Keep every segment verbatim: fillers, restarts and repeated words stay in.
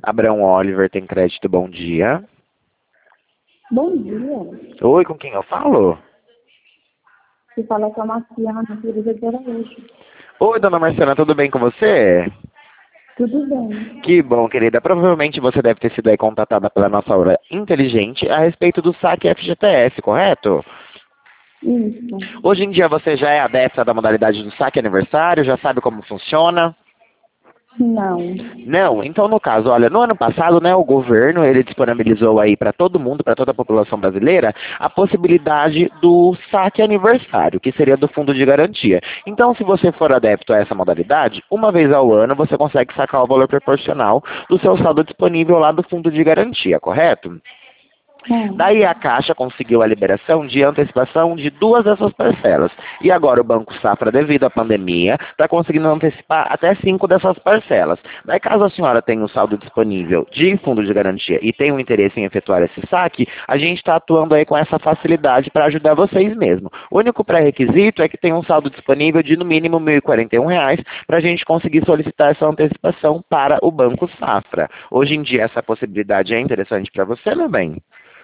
Abraão Oliver tem crédito, bom dia. Bom dia. Oi, com quem eu falo? Você fala com a Marciana, Teresa de Araújo. Oi, dona Marcela, tudo bem com você? Tudo bem. Que bom, querida. Provavelmente você deve ter sido aí contatada pela nossa hora inteligente a respeito do saque F G T S, correto? Isso. Hoje em dia você já é adepta da modalidade do saque aniversário, já sabe como funciona? Não. Não, então no caso, olha, no ano passado, né, o governo, ele disponibilizou aí para todo mundo, para toda a população brasileira, a possibilidade do saque aniversário, que seria do fundo de garantia. Então, se você for adepto a essa modalidade, uma vez ao ano você consegue sacar o valor proporcional do seu saldo disponível lá do fundo de garantia, correto? Hum. Daí a Caixa conseguiu a liberação de antecipação de duas dessas parcelas. E agora o Banco Safra, devido à pandemia, está conseguindo antecipar até cinco dessas parcelas. Daí caso a senhora tenha o saldo disponível de fundo de garantia e tenha um interesse em efetuar esse saque, a gente está atuando aí com essa facilidade para ajudar vocês mesmo. O único pré-requisito é que tenha um saldo disponível de no mínimo mil e quarenta e um reais para a gente conseguir solicitar essa antecipação para o Banco Safra. Hoje em dia essa possibilidade é interessante para você, meu bem?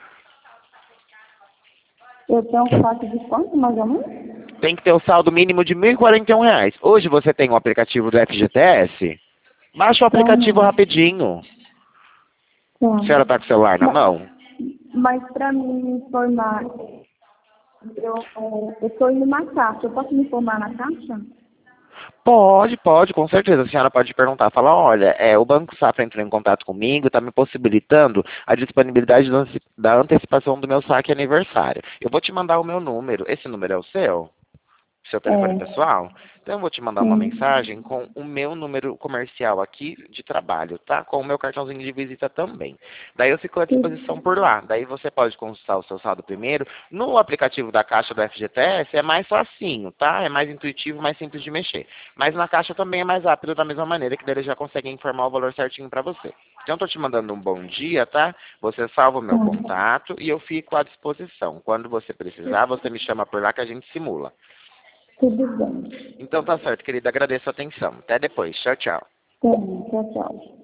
Eu tenho um saque de quanto, mais ou menos? Tem que ter o saldo mínimo de mil e quarenta e um reais. Hoje você tem o aplicativo do F G T S? Baixa o aplicativo Uhum. rapidinho. Tá. A senhora está com o celular na Mas, mão? mas para me informar, eu eu estou indo na caixa. Eu posso me informar na caixa? Pode, pode, com certeza. A senhora pode perguntar, falar, olha, é, o Banco Safra entrou em contato comigo, está me possibilitando a disponibilidade da ante- da antecipação do meu saque aniversário. Eu vou te mandar o meu número. Esse número é o seu? Seu telefone É. pessoal? Então eu vou te mandar uma Sim. mensagem com o meu número comercial aqui de trabalho, tá? Com o meu cartãozinho de visita também. Daí eu fico à disposição por lá. Daí você pode consultar o seu saldo primeiro. No aplicativo da Caixa do F G T S é mais facinho, tá? É mais intuitivo, mais simples de mexer. Mas na Caixa também é mais rápido da mesma maneira, que daí eles já conseguem informar o valor certinho para você. Então eu tô te mandando um bom dia, tá? Você salva o meu Tá. contato e eu fico à disposição. Quando você precisar, você me chama por lá que a gente simula. Tudo bem. Então tá certo, querida. Agradeço a atenção. Até depois. Tchau, tchau. Tá bom. Tchau, tchau.